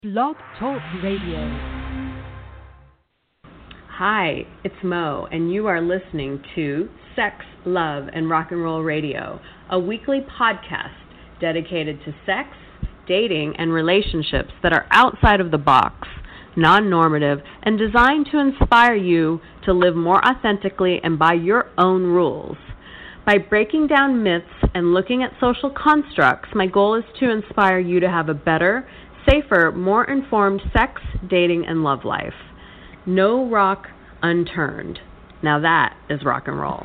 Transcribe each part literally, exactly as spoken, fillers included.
Blog Talk Radio. Hi, it's Mo, and you are listening to Sex, Love, and Rock and Roll Radio, a weekly podcast dedicated to sex, dating, and relationships that are outside of the box, non-normative, and designed to inspire you to live more authentically and by your own rules. By breaking down myths and looking at social constructs, my goal is to inspire you to have a better, safer, more informed sex, dating, and love life. No rock unturned. Now that is rock and roll.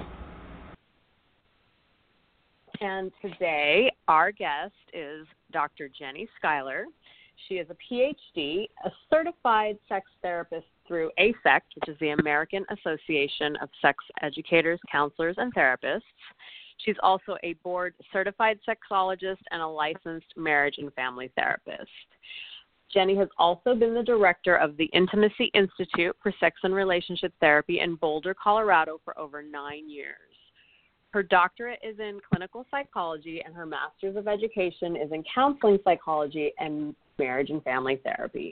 And today, our guest is Doctor Jenny Schuyler. She is a P H D, a certified sex therapist through A S E C T, which is the American Association of Sex Educators, Counselors, and Therapists. She's also a board certified sexologist and a licensed marriage and family therapist. Jenny has also been the director of the Intimacy Institute for Sex and Relationship Therapy in Boulder, Colorado for over nine years. Her doctorate is in clinical psychology and her master's of education is in counseling psychology and marriage and family therapy.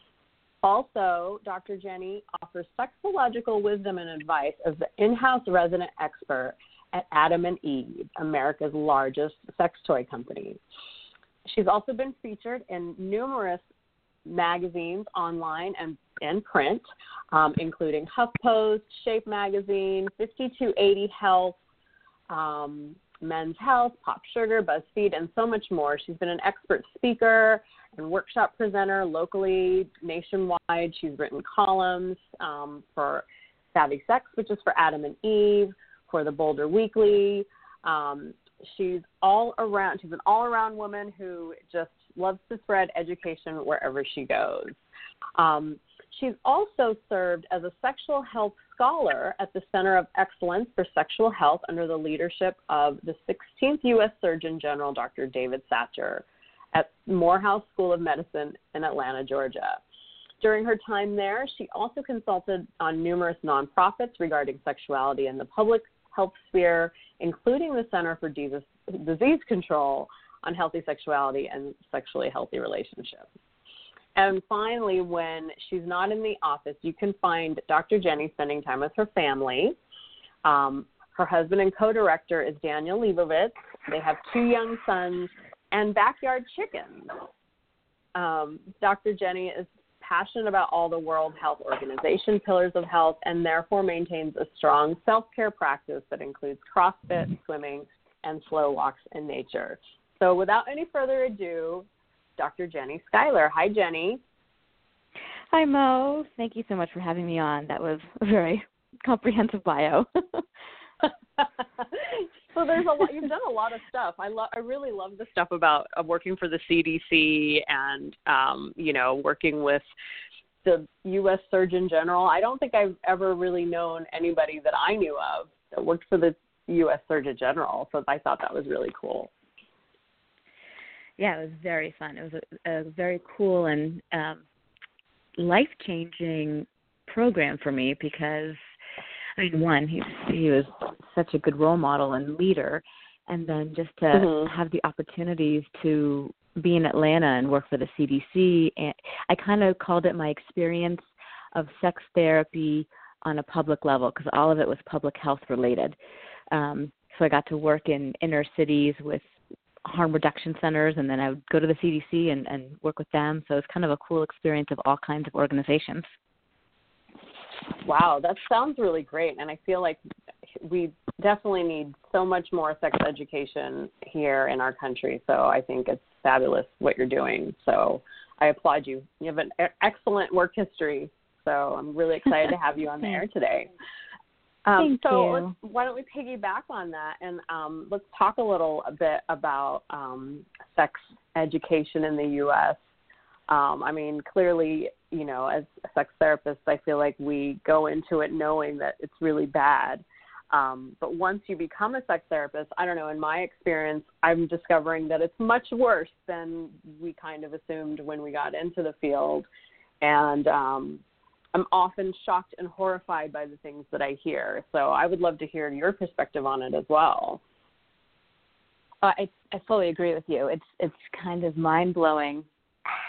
Also, Doctor Jenny offers sexological wisdom and advice as the in-house resident expert at Adam and Eve, America's largest sex toy company. She's also been featured in numerous magazines online and, and print, um, including HuffPost, Shape Magazine, fifty-two eighty Health, um, Men's Health, Pop Sugar, BuzzFeed, and so much more. She's been an expert speaker and workshop presenter locally, nationwide. She's written columns um, for Savvy Sex, which is for Adam and Eve, for the Boulder Weekly. Um, she's all around. She's an all-around woman who just loves to spread education wherever she goes. Um, she's also served as a sexual health scholar at the Center of Excellence for Sexual Health under the leadership of the sixteenth U S Surgeon General, Doctor David Satcher, at Morehouse School of Medicine in Atlanta, Georgia. During her time there, she also consulted on numerous nonprofits regarding sexuality in the public health sphere, including the Center for Disease, Disease Control on Healthy Sexuality and Sexually Healthy Relationships. And finally, when she's not in the office, you can find Doctor Jenny spending time with her family. Um, her husband and co-director is Daniel Leibovitz. They have two young sons and backyard chickens. Um, Doctor Jenny is passionate about all the World Health Organization pillars of health and therefore maintains a strong self-care practice that includes CrossFit, swimming, and slow walks in nature. So without any further ado, Doctor Jenny Schuyler. Hi, Jenny. Hi, Mo. Thank you so much for having me on. That was a very comprehensive bio. So there's a lot. You've done a lot of stuff. I love. I really love the stuff about uh, working for the C D C and um, you know working with the U S Surgeon General. I don't think I've ever really known anybody that I knew of that worked for the U S Surgeon General. So I thought that was really cool. Yeah, it was very fun. It was a, a very cool and um, life-changing program for me because, I mean, one, he he was such a good role model and leader, and then just to mm-hmm. have the opportunities to be in Atlanta and work for the C D C. And I kind of called it my experience of sex therapy on a public level because all of it was public health related. Um, so I got to work in inner cities with harm reduction centers, and then I would go to the C D C and, and work with them. So it's kind of a cool experience of all kinds of organizations. Wow, that sounds really great. And I feel like we definitely need so much more sex education here in our country. So I think it's fabulous what you're doing. So I applaud you. You have an excellent work history. So I'm really excited to have you on the air today. Um, Thank so you. let's, why don't we piggyback on that and um, let's talk a little a bit about um, sex education in the U S. Um, I mean, clearly, you know, as sex therapists, I feel like we go into it knowing that it's really bad. Um, but once you become a sex therapist, I don't know, in my experience, I'm discovering that it's much worse than we kind of assumed when we got into the field. And um, I'm often shocked and horrified by the things that I hear. So I would love to hear your perspective on it as well. Uh, I, I fully agree with you. It's it's kind of mind-blowing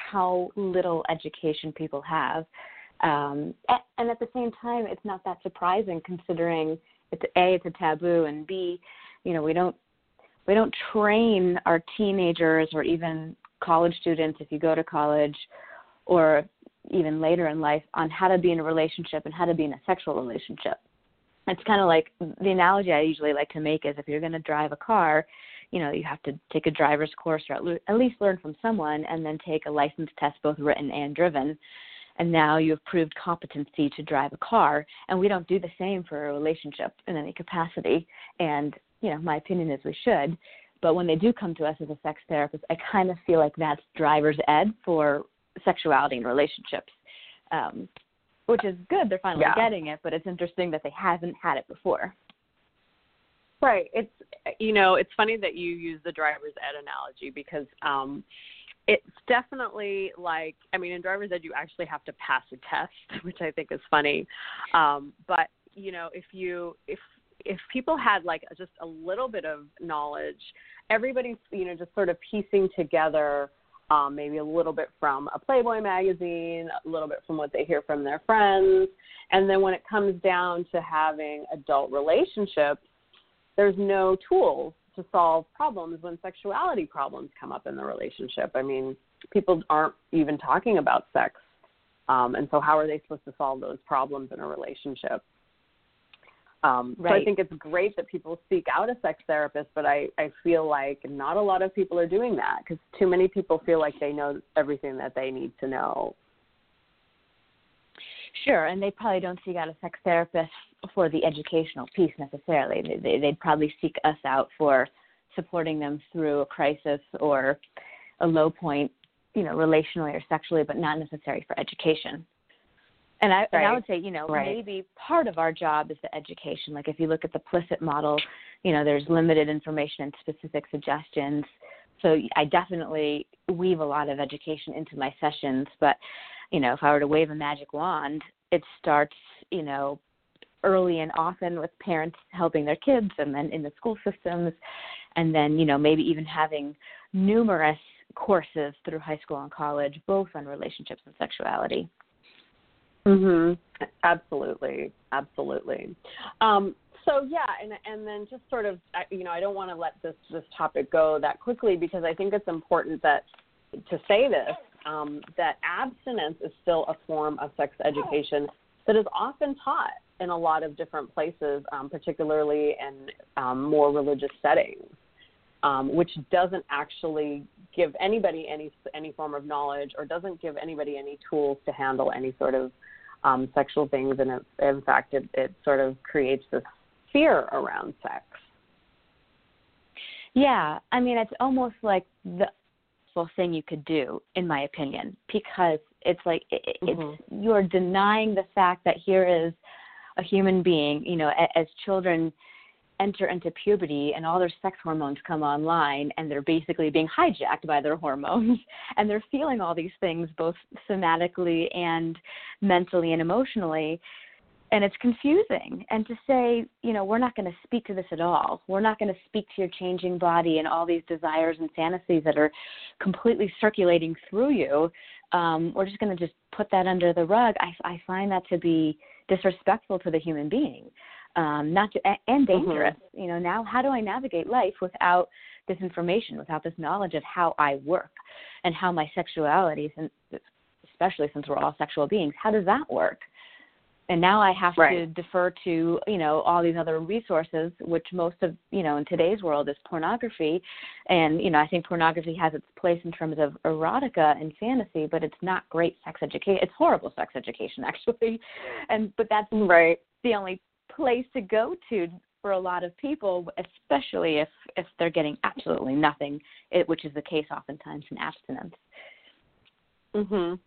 how little education people have. Um, and at the same time, it's not that surprising considering it's A, it's a taboo, and B, you know, we don't we don't train our teenagers or even college students, if you go to college, or even later in life, on how to be in a relationship and how to be in a sexual relationship. It's kind of like the analogy I usually like to make is if you're going to drive a car, you know, you have to take a driver's course or at least learn from someone and then take a license test, both written and driven. And now you have proved competency to drive a car. And we don't do the same for a relationship in any capacity. And, you know, my opinion is we should. But when they do come to us as a sex therapist, I kind of feel like that's driver's ed for sexuality and relationships, um, which is good. They're finally yeah. getting it, but it's interesting that they haven't had it before. Right. It's, you know, it's funny that you use the driver's ed analogy because um, it's definitely like, I mean, in driver's ed, you actually have to pass a test, which I think is funny. Um, but, you know, if you, if, if people had like just a little bit of knowledge, everybody's, you know, just sort of piecing together um, maybe a little bit from a Playboy magazine, a little bit from what they hear from their friends. And then when it comes down to having adult relationships, there's no tools to solve problems when sexuality problems come up in the relationship. I mean, people aren't even talking about sex. Um, and so how are they supposed to solve those problems in a relationship? Um, right. So I think it's great that people seek out a sex therapist, but I, I feel like not a lot of people are doing that because too many people feel like they know everything that they need to know. Sure, and they probably don't seek out a sex therapist for the educational piece necessarily. They, they'd probably seek us out for supporting them through a crisis or a low point, you know, relationally or sexually, but not necessary for education. And I, right. and I would say, you know, right. maybe part of our job is the education. Like if you look at the Plicit model, you know, there's limited information and specific suggestions. So I definitely weave a lot of education into my sessions, but you know, if I were to wave a magic wand, it starts, you know, early and often with parents helping their kids and then in the school systems and then, you know, maybe even having numerous courses through high school and college, both on relationships and sexuality. Mhm. Absolutely. Absolutely. Um, so, yeah, and and then just sort of, you know, I don't want to let this, this topic go that quickly because I think it's important that to say this, Um, that abstinence is still a form of sex education that is often taught in a lot of different places, um, particularly in um, more religious settings, um, which doesn't actually give anybody any any form of knowledge or doesn't give anybody any tools to handle any sort of um, sexual things. And it, in fact, it, it sort of creates this fear around sex. Yeah, I mean, it's almost like the thing you could do, in my opinion, because it's like it, it's mm-hmm. you're denying the fact that here is a human being, you know, as children enter into puberty and all their sex hormones come online and they're basically being hijacked by their hormones and they're feeling all these things both somatically and mentally and emotionally. And it's confusing. And to say, you know, we're not going to speak to this at all. We're not going to speak to your changing body and all these desires and fantasies that are completely circulating through you. Um, we're just going to just put that under the rug. I, I find that to be disrespectful to the human being, um, not to, and dangerous. Mm-hmm. You know, now how do I navigate life without this information, without this knowledge of how I work and how my sexuality, especially since we're all sexual beings, how does that work? And now I have right. to defer to, you know, all these other resources, which most of, you know, in today's world is pornography. And, you know, I think pornography has its place in terms of erotica and fantasy, but it's not great sex education. It's horrible sex education, actually. And but that's right. the only place to go to for a lot of people, especially if, if they're getting absolutely nothing, it, which is the case oftentimes in abstinence. Mm-hmm.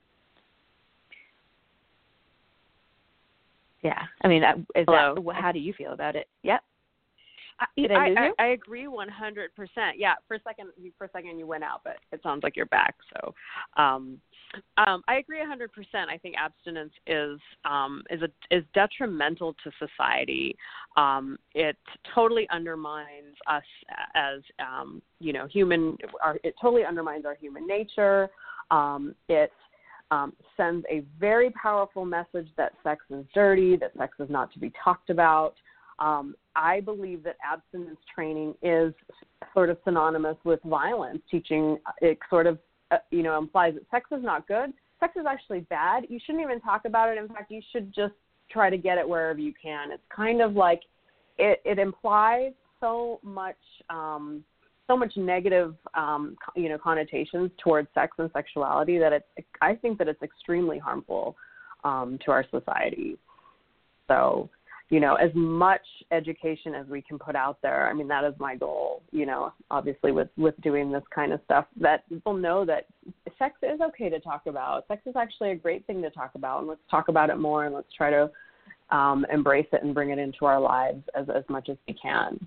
Yeah, I mean, is Hello. that, how do you feel about it? Yep. Did I, I, I, I agree one hundred percent. Yeah, for a second, for a second you went out, but it sounds like you're back. So, um, um, I agree one hundred percent. I think abstinence is um, is a, is detrimental to society. Um, it totally undermines us as um, you know human. Our, it totally undermines our human nature. Um, it um, sends a very powerful message that sex is dirty, that sex is not to be talked about. Um, I believe that abstinence training is sort of synonymous with violence. Teaching it sort of, uh, you know, implies that sex is not good. Sex is actually bad. You shouldn't even talk about it. In fact, you should just try to get it wherever you can. It's kind of like it, it implies so much, um, so much negative, um, you know, connotations towards sex and sexuality that it's, I think that it's extremely harmful um, to our society. So, you know, as much education as we can put out there, I mean, that is my goal, you know, obviously with, with doing this kind of stuff, that people know that sex is okay to talk about. Sex is actually a great thing to talk about, and let's talk about it more, and let's try to um, embrace it and bring it into our lives as, as much as we can.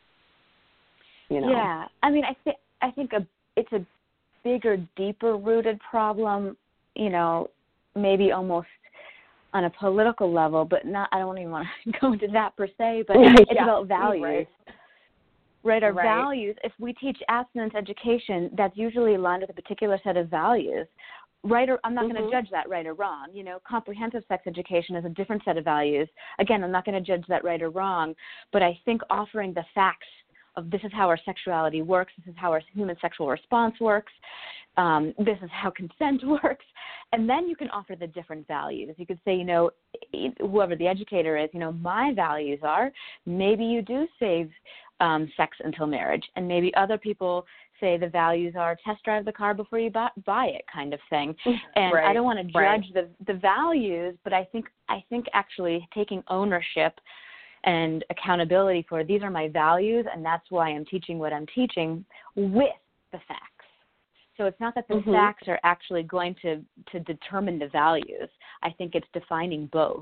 You know? Yeah. I mean, I, th- I think a, it's a bigger, deeper rooted problem, you know, maybe almost on a political level, but not, I don't even want to go into that per se, but yeah. it's about values. Right. Right, our right. values. If we teach abstinence education, that's usually aligned with a particular set of values. Right or I'm not mm-hmm. going to judge that right or wrong. You know, comprehensive sex education is a different set of values. Again, I'm not going to judge that right or wrong, but I think offering the facts of this is how our sexuality works, this is how our human sexual response works, um, this is how consent works, and then you can offer the different values. You could say, you know, whoever the educator is, you know, my values are maybe you do save um, sex until marriage, and maybe other people say the values are test drive the car before you buy, buy it, kind of thing. And right. I don't want to judge right. the the values, but I think I think actually taking ownership and accountability for these are my values, and that's why I'm teaching what I'm teaching with the facts. So it's not that the mm-hmm. facts are actually going to, to determine the values. I think it's defining both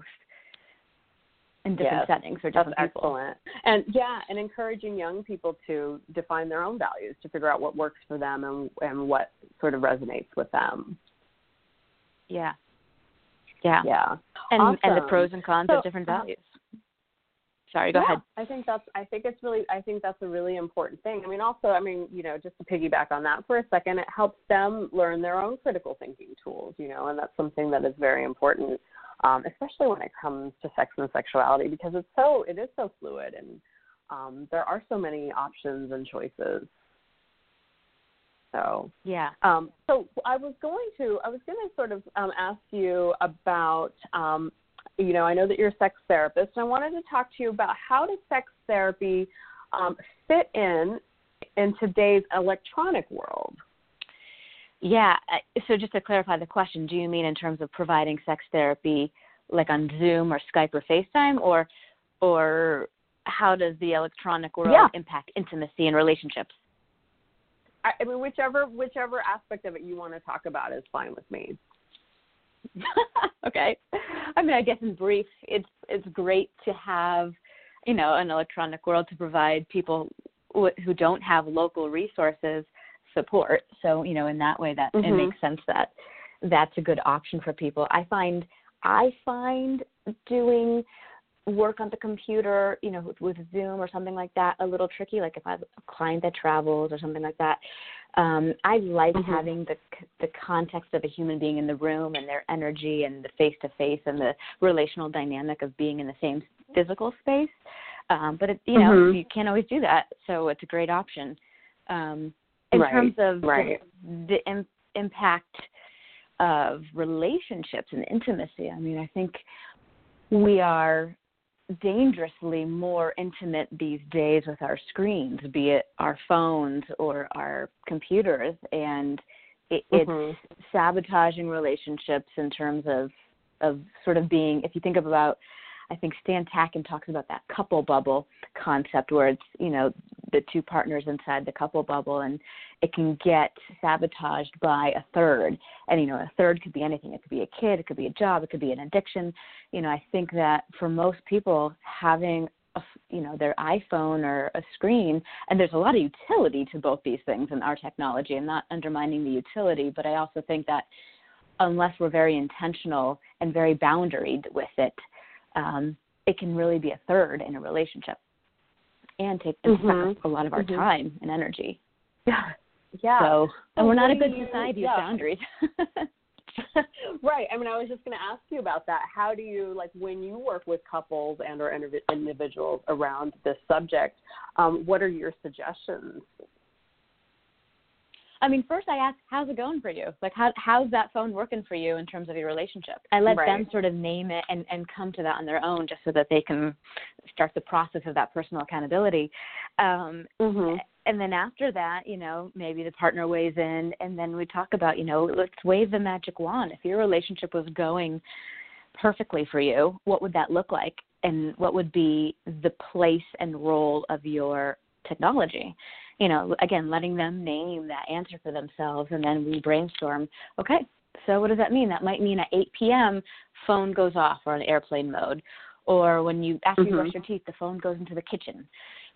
in different yes, settings for different that's people. Excellent. And yeah, and encouraging young people to define their own values, to figure out what works for them and, and what sort of resonates with them. Yeah. Yeah. Yeah. And awesome. and the pros and cons so, of different values. Sorry, go yeah, ahead. I think that's I think it's really I think that's a really important thing. I mean, also, I mean, you know, just to piggyback on that for a second, it helps them learn their own critical thinking tools, you know, and that's something that is very important, um, especially when it comes to sex and sexuality, because it's so it is so fluid, and um, there are so many options and choices. So yeah. Um, so I was going to I was going to sort of um, ask you about. Um, You know, I know that you're a sex therapist, and I wanted to talk to you about how does sex therapy um, fit in in today's electronic world? Yeah. So just to clarify the question, do you mean in terms of providing sex therapy like on Zoom or Skype or FaceTime, or or how does the electronic world yeah. impact intimacy and relationships? I, I mean, whichever whichever aspect of it you want to talk about is fine with me. Okay. I mean, I guess in brief, it's it's great to have, you know, an electronic world to provide people w- who don't have local resources support. So, you know, in that way, that mm-hmm. it makes sense that that's a good option for people. I find I find doing work on the computer, you know, with, with Zoom or something like that, a little tricky. Like if I have a client that travels or something like that, um, I like mm-hmm. having the the context of a human being in the room and their energy and the face-to-face and the relational dynamic of being in the same physical space. Um, but, it, you know, mm-hmm. you can't always do that, so it's a great option. Um, in right. terms of right. the, the im- impact of relationships and intimacy, I mean, I think we are dangerously more intimate these days with our screens, be it our phones or our computers, and it, mm-hmm. it's sabotaging relationships in terms of of sort of being, if you think about, I think Stan Tatkin talks about that couple bubble concept where it's, you know, the two partners inside the couple bubble, and it can get sabotaged by a third. And, you know, a third could be anything. It could be a kid, it could be a job, it could be an addiction. You know, I think that for most people, having, a, you know, their iPhone or a screen, and there's a lot of utility to both these things in our technology. I'm not undermining the utility, but I also think that unless we're very intentional and very boundaried with it, um, it can really be a third in a relationship and take and mm-hmm. suck up a lot of our mm-hmm. time and energy. Yeah, Yeah. So, and we're not a good you, society yeah. of boundaries. Right. I mean, I was just going to ask you about that. How do you, like, when you work with couples and or individuals around this subject, um, what are your suggestions? I mean, first I ask, how's it going for you? Like, how how's that phone working for you in terms of your relationship? I let right. them sort of name it and, and come to that on their own just so that they can start the process of that personal accountability. Um, mm-hmm. And then after that, you know, maybe the partner weighs in, and then we talk about, you know, let's wave the magic wand. If your relationship was going perfectly for you, what would that look like? And what would be the place and role of your technology? You know, again, letting them name that answer for themselves, and then we brainstorm, okay, so what does that mean? That might mean at eight p.m., phone goes off or on airplane mode, or when you, after mm-hmm. you brush your teeth, the phone goes into the kitchen.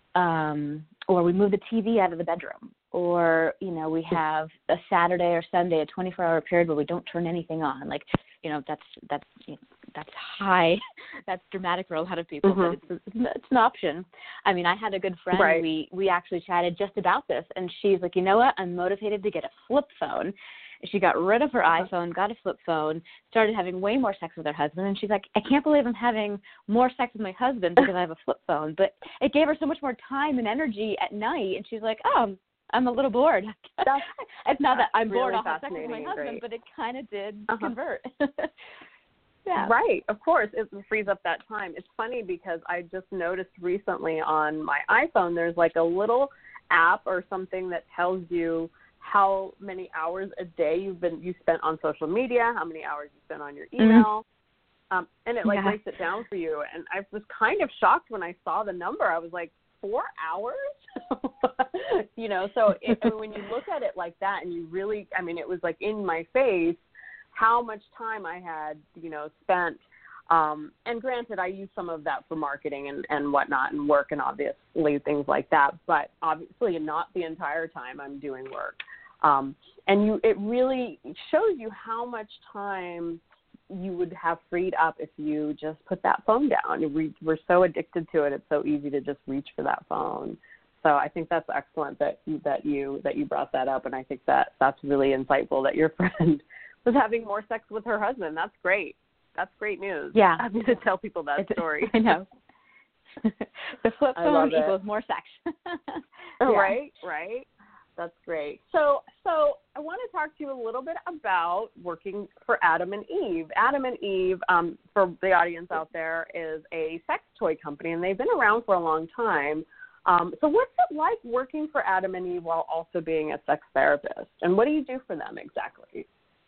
Um, or we move the T V out of the bedroom, or, you know, we have a Saturday or Sunday, a twenty-four hour period where we don't turn anything on. Like, you know, that's, that's, you know, that's high, that's dramatic for a lot of people, mm-hmm. but it's, it's an option. I mean, I had a good friend, right. we, we actually chatted just about this, and she's like, you know what, I'm motivated to get a flip phone. She got rid of her uh-huh. iPhone, got a flip phone, started having way more sex with her husband, and she's like, I can't believe I'm having more sex with my husband because I have a flip phone. But it gave her so much more time and energy at night, and she's like, oh, I'm a little bored. That's, it's not that I'm really bored off of sex with my husband, great. but it kind of did uh-huh. convert. Yeah. Right, of course, it frees up that time. It's funny because I just noticed recently on my iPhone there's like a little app or something that tells you how many hours a day you've been you spent on social media, how many hours you spent on your email, mm-hmm. um, and it like yeah. breaks it down for you. And I was kind of shocked when I saw the number. I was like, four hours, you know. So it, I mean, when you look at it like that, and you really, I mean, it was like in my face how much time I had, you know, spent. Um, and granted, I use some of that for marketing and, and whatnot and work and obviously things like that, but obviously not the entire time I'm doing work. Um, and you, it really shows you how much time you would have freed up if you just put that phone down. We, we're so addicted to it. It's so easy to just reach for that phone. So I think that's excellent that you, that you, that you brought that up. And I think that that's really insightful that your friend was having more sex with her husband. That's great. That's great news. Yeah. I'm going to tell people that it's, story. I know. The flip phone equals more sex. Yeah. Right, right. That's great. So, so I want to talk to you a little bit about working for Adam and Eve. Adam and Eve, um, for the audience out there, is a sex toy company, and they've been around for a long time. Um, so what's it like working for Adam and Eve while also being a sex therapist? And what do you do for them exactly?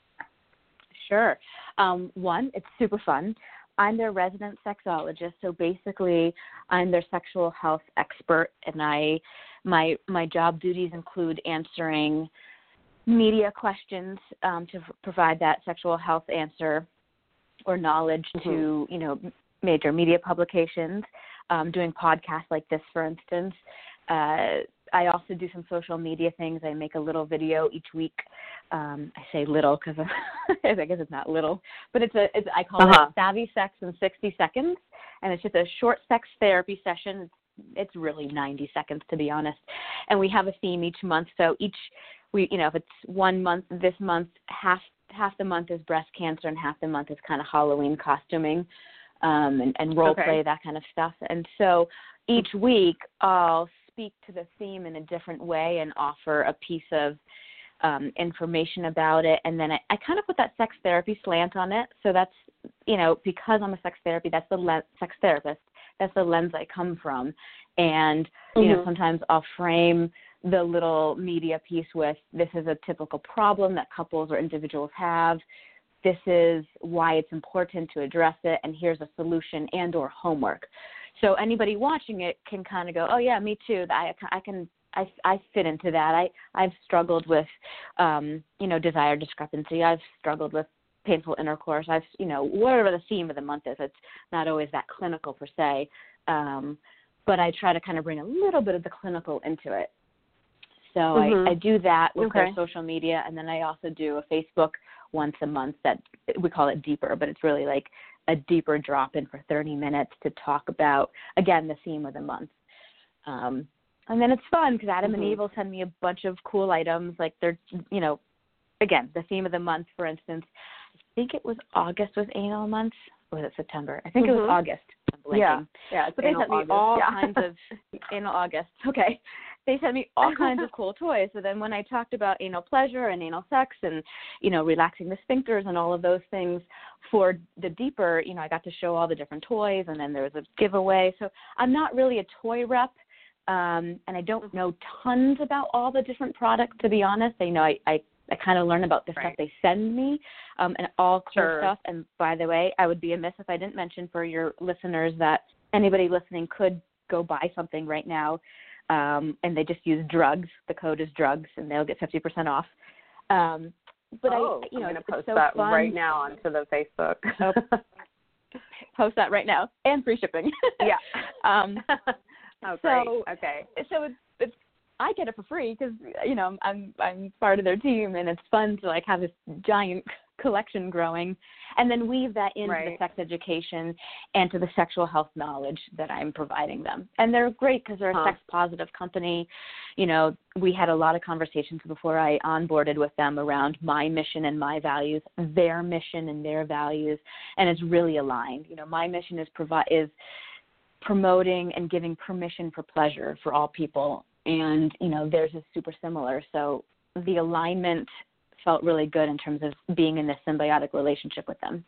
Sure. Um, one, it's super fun. I'm their resident sexologist, so basically I'm their sexual health expert, and I my my job duties include answering media questions um, to f- provide that sexual health answer or knowledge mm-hmm. to, you know, major media publications, um, doing podcasts like this, for instance. Uh, I also do some social media things. I make a little video each week. Um, I say little because I guess it's not little, but it's a it's, I call uh-huh. it Savvy Sex in sixty seconds, and it's just a short sex therapy session. It's, it's really ninety seconds, to be honest, and we have a theme each month. So each we, you know, if it's one month, this month half half the month is breast cancer, and half the month is kind of Halloween costuming um, and, and role okay. play, that kind of stuff. And so each week I'll speak to the theme in a different way and offer a piece of um, information about it. And then I, I kind of put that sex therapy slant on it. So that's, you know, because I'm a sex therapy, that's the le- sex therapist, that's the lens I come from. And, you mm-hmm. know, sometimes I'll frame the little media piece with, this is a typical problem that couples or individuals have. This is why it's important to address it. And here's a solution and or homework. So anybody watching it can kind of go, oh, yeah, me too. I, I can I, I fit into that. I, I've struggled with, um, you know, desire discrepancy. I've struggled with painful intercourse. I've, you know, whatever the theme of the month is. It's not always that clinical per se, um, but I try to kind of bring a little bit of the clinical into it. So mm-hmm. I, I do that with okay. their social media, and then I also do a Facebook once a month that we call it Deeper, but it's really like a deeper drop in for thirty minutes to talk about, again, the theme of the month. Um, And then it's fun because Adam mm-hmm. and Eve will send me a bunch of cool items. Like they're, you know, again, the theme of the month, for instance, I think it was August was anal month. Or was it September? I think mm-hmm. it was August. I'm blanking. Yeah, yeah. It's but they sent me August. all yeah. kinds of anal August. Okay. They sent me all kinds of cool toys. So then when I talked about anal pleasure and anal sex and, you know, relaxing the sphincters and all of those things for the deeper, you know, I got to show all the different toys, and then there was a giveaway. So I'm not really a toy rep, um, and I don't know tons about all the different products, to be honest. I know I, I, I kind of learn about the right. stuff they send me um, and all cool sure. stuff. And by the way, I would be amiss if I didn't mention for your listeners that anybody listening could go buy something right now. Um, and they just use drugs. The code is drugs, and they'll get fifty percent off. Um, but oh, I, you know, I'm going to post so that fun. right now onto the Facebook. oh, post that right now, and free shipping. yeah. um, oh, great. So, okay. So it's, it's I get it for free because you know I'm I'm part of their team, and it's fun to like have this giant collection growing, and then weave that into right. the sex education and to the sexual health knowledge that I'm providing them. And they're great because they're a huh. sex positive company. You know, we had a lot of conversations before I onboarded with them around my mission and my values, their mission and their values, and it's really aligned. You know, my mission is provide is promoting and giving permission for pleasure for all people, and you know, theirs is super similar. So the alignment felt really good in terms of being in this symbiotic relationship with them.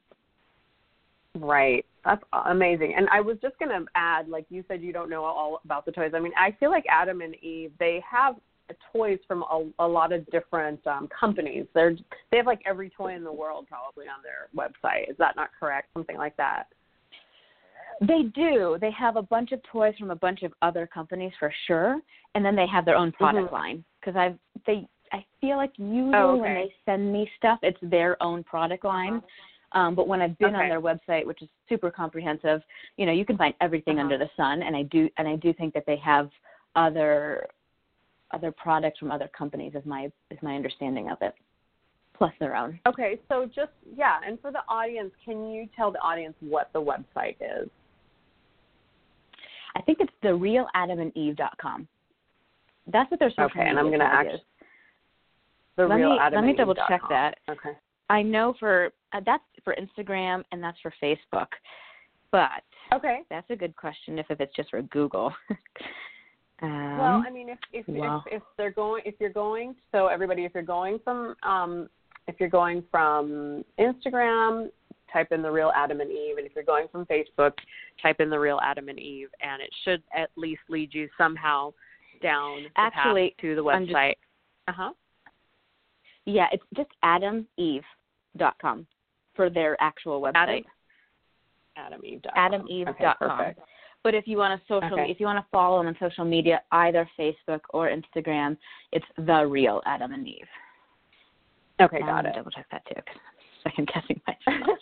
Right. That's amazing. And I was just going to add, like you said, you don't know all about the toys. I mean, I feel like Adam and Eve, they have toys from a, a lot of different um, companies. They're, they have like every toy in the world probably on their website. Is that not correct? Something like that. They do. They have a bunch of toys from a bunch of other companies for sure. And then they have their own product mm-hmm. line. Because I've, they, I feel like usually oh, okay. when they send me stuff, it's their own product line. Uh-huh. Um, but when I've been okay. on their website, which is super comprehensive, you know, you can find everything uh-huh. under the sun. And I do, and I do think that they have other, other products from other companies. Is my is my understanding of it, plus their own. Okay, so just yeah, and for the audience, can you tell the audience what the website is? I think it's the real adam and eve dot com. That's what their social okay, media and I'm going to actually. The let real me, Adam let me double check that. Okay. I know for uh, that's for Instagram and that's for Facebook, but okay, that's a good question. If, if it's just for Google. um, well, I mean, if if, well. if if they're going, if you're going, so everybody, if you're going from um, if you're going from Instagram, type in the real Adam and Eve, and if you're going from Facebook, type in the real Adam and Eve, and it should at least lead you somehow down the Actually, path to the website. Uh huh. Yeah, it's just adam eve dot com for their actual website. adam eve dot com. adam eve dot com. Okay, but if you want to social, okay. if you want to follow them on social media, either Facebook or Instagram, it's the real Adam and Eve. Okay, now got I'm it. Double check that too. Second guessing myself.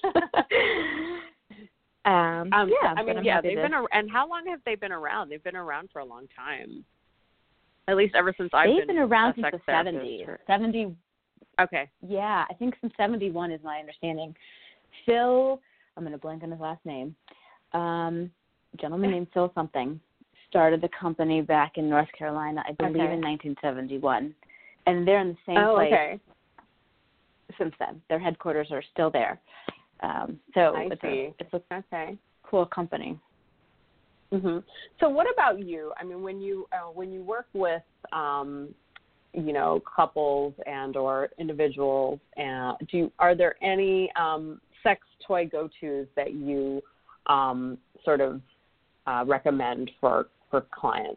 um, um, yeah, I mean, yeah, they've been ar- and how long have they been around? They've been around for a long time. At least ever since I've they've been, been around a since sex the seventies. Or... Seventy. Okay. Yeah, I think since seventy-one is my understanding. Phil, I'm going to blank on his last name. Um, a gentleman named Phil something started the company back in North Carolina, I believe okay. in nineteen seventy-one, and they're in the same oh, place okay. since then. Their headquarters are still there. Um, so I it's see. a it's a okay. cool company. Mm-hmm. So what about you? I mean, when you uh, when you work with um, you know, couples and or individuals, and do you, are there any um, sex toy go-tos that you um, sort of uh, recommend for for clients?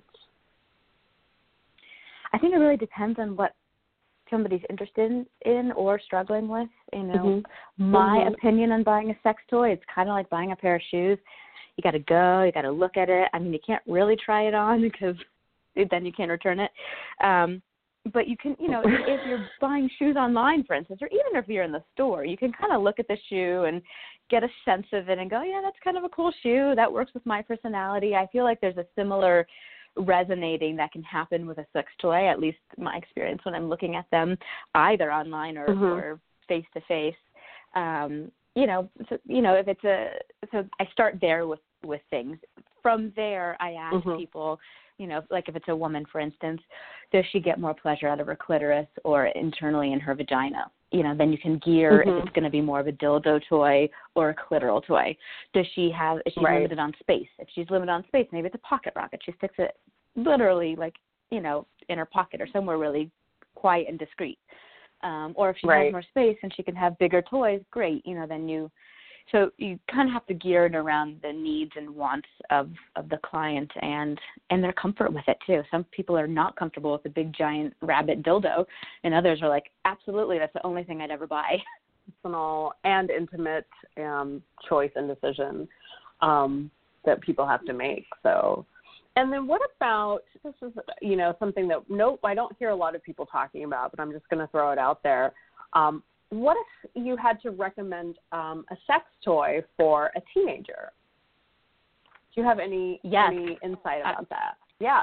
I think it really depends on what somebody's interested in or struggling with. You know, mm-hmm. my mm-hmm. opinion on buying a sex toy, it's kind of like buying a pair of shoes. You got to go, you got to look at it. I mean, you can't really try it on because then you can't return it. Um, but you can, you know, if you're buying shoes online, for instance, or even if you're in the store, you can kind of look at the shoe and get a sense of it and go, yeah, that's kind of a cool shoe. That works with my personality. I feel like there's a similar resonating that can happen with a sex toy, at least my experience when I'm looking at them either online or, mm-hmm. or face-to-face. Um, you know, so, you know, if it's a, so I start there with, with things. from there, I ask mm-hmm. people, you know, like if it's a woman, for instance, does she get more pleasure out of her clitoris or internally in her vagina? You know, then you can gear mm-hmm. if it's going to be more of a dildo toy or a clitoral toy. Does she have, is she right. limited on space? If she's limited on space, maybe it's a pocket rocket. She sticks it literally like, you know, in her pocket or somewhere really quiet and discreet. Um, or if she right. has more space and she can have bigger toys, great. You know, then you, so you kind of have to gear it around the needs and wants of, of the client and, and their comfort with it too. Some people are not comfortable with a big giant rabbit dildo, and others are like, absolutely, that's the only thing I'd ever buy. Personal and intimate um, choice and decision um, that people have to make. So, and then what about, this is, you know, something that, nope, I don't hear a lot of people talking about, but I'm just going to throw it out there. Um, what if you had to recommend um, a sex toy for a teenager? Do you have any, yes. any insight about I, that? Yeah.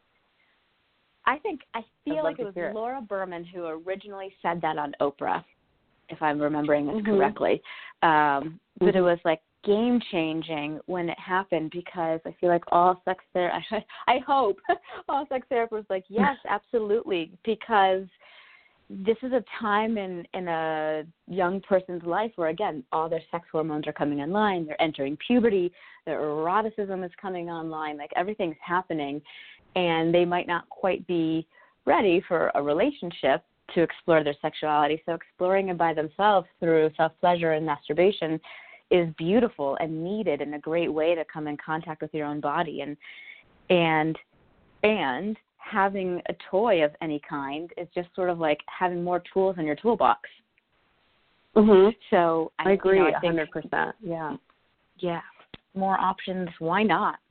I think, I feel like it was it. Laura Berman who originally said that on Oprah, if I'm remembering this mm-hmm. correctly. Um, mm-hmm. But it was like game changing when it happened, because I feel like all sex therapists, I hope all sex therapists were like, yes, absolutely, because this is a time in, in a young person's life where, again, all their sex hormones are coming online. They're entering puberty. Their eroticism is coming online. Like, everything's happening, and they might not quite be ready for a relationship to explore their sexuality. So exploring it by themselves through self-pleasure and masturbation is beautiful and needed and a great way to come in contact with your own body. And and and having a toy of any kind is just sort of like having more tools in your toolbox. Mm-hmm. So I, I agree, you know, I one hundred percent. Yeah. Yeah. More options. Why not?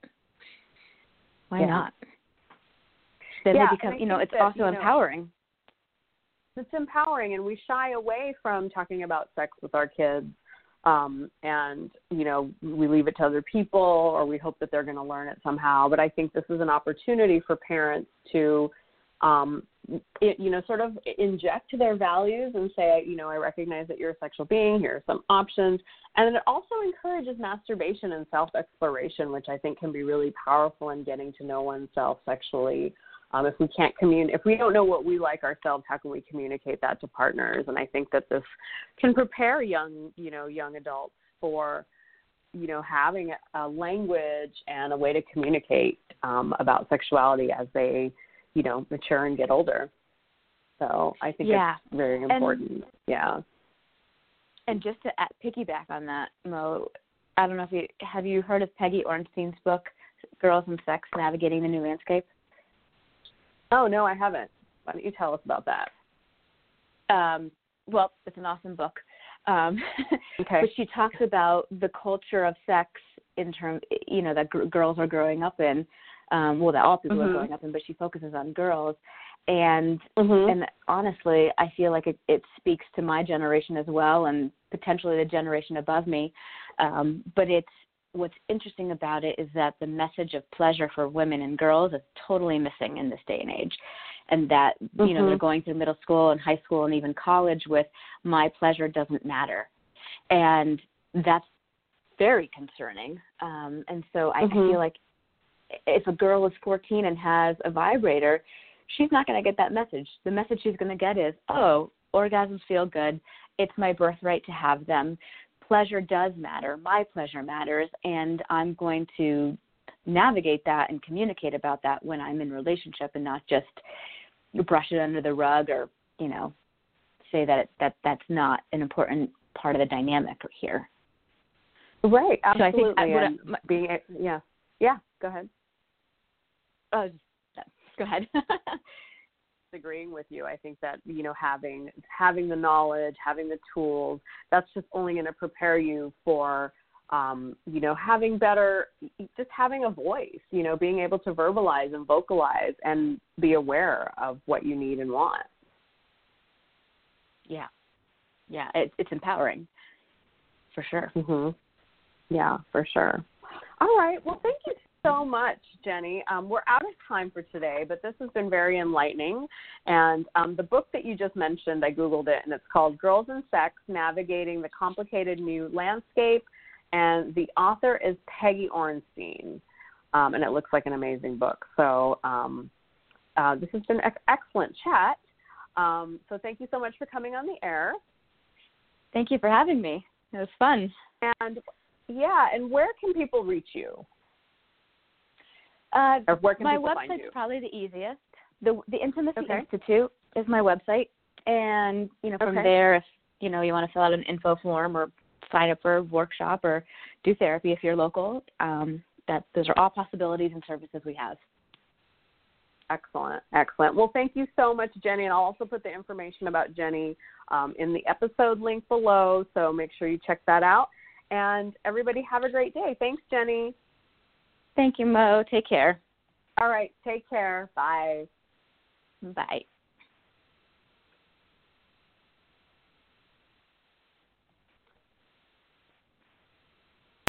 Why yeah. not? Then yeah, they become, you know, it's that, also you know, empowering. It's empowering, and we shy away from talking about sex with our kids. Um, and, you know, we leave it to other people, or we hope that they're going to learn it somehow. But I think this is an opportunity for parents to, um, it, you know, sort of inject their values and say, you know, I recognize that you're a sexual being. Here are some options. And it also encourages masturbation and self-exploration, which I think can be really powerful in getting to know oneself sexually. Um, if we can't commun- if we don't know what we like ourselves, how can we communicate that to partners? And I think that this can prepare young, you know, young adults for, you know, having a language and a way to communicate um, about sexuality as they, you know, mature and get older. So I think yeah. it's very important. And, yeah. And just to add, piggyback on that, Mo, I don't know if you have you heard of Peggy Orenstein's book, Girls and Sex: Navigating the New Landscape? Oh, no, I haven't. Why don't you tell us about that? Um, well, it's an awesome book. Um, okay. But she talks about the culture of sex in terms, you know, that g- girls are growing up in. Um, well, that all people mm-hmm. are growing up in, but she focuses on girls. And mm-hmm. and honestly, I feel like it, it speaks to my generation as well, and potentially the generation above me. Um, but it's what's interesting about it is that the message of pleasure for women and girls is totally missing in this day and age. And that, mm-hmm. you know, they're going through middle school and high school and even college with my pleasure doesn't matter. And that's very concerning. Um, and so I, mm-hmm. I feel like if a girl is fourteen and has a vibrator, she's not going to get that message. The message she's going to get is, oh, orgasms feel good. It's my birthright to have them. Pleasure does matter. My pleasure matters, and I'm going to navigate that and communicate about that when I'm in relationship, and not just brush it under the rug or, you know, say that it, that that's not an important part of the dynamic here. Right. Absolutely. So I think I, and my, being yeah yeah. Go ahead. Oh, go ahead. Agreeing with you. I think that, you know, having having the knowledge, having the tools, that's just only going to prepare you for, um, you know, having better, just having a voice, you know, being able to verbalize and vocalize and be aware of what you need and want. Yeah. Yeah. It, it's empowering for sure. Mm-hmm. Yeah, for sure. All right. Well, thank you so much, Jenny. Um, we're out of time for today, but this has been very enlightening. And um, the book that you just mentioned, I Googled it, and it's called Girls and Sex: Navigating the Complicated New Landscape. And the author is Peggy Orenstein. um, and it looks like an amazing book. So um, uh, this has been an excellent chat. Um, so thank you so much for coming on the air. Thank you for having me. It was fun. And, yeah, and where can people reach you? Uh, or where can my people find website's you? probably the easiest. The the Intimacy Okay. Institute is my website. And, you know, from Okay. there, if, you know, you want to fill out an info form or sign up for a workshop or do therapy if you're local, um, that those are all possibilities and services we have. Excellent. Excellent. Well, thank you so much, Jenny. And I'll also put the information about Jenny um, in the episode link below. So make sure you check that out. And everybody have a great day. Thanks, Jenny. Thank you, Mo. Take care. All right. Take care. Bye. Bye.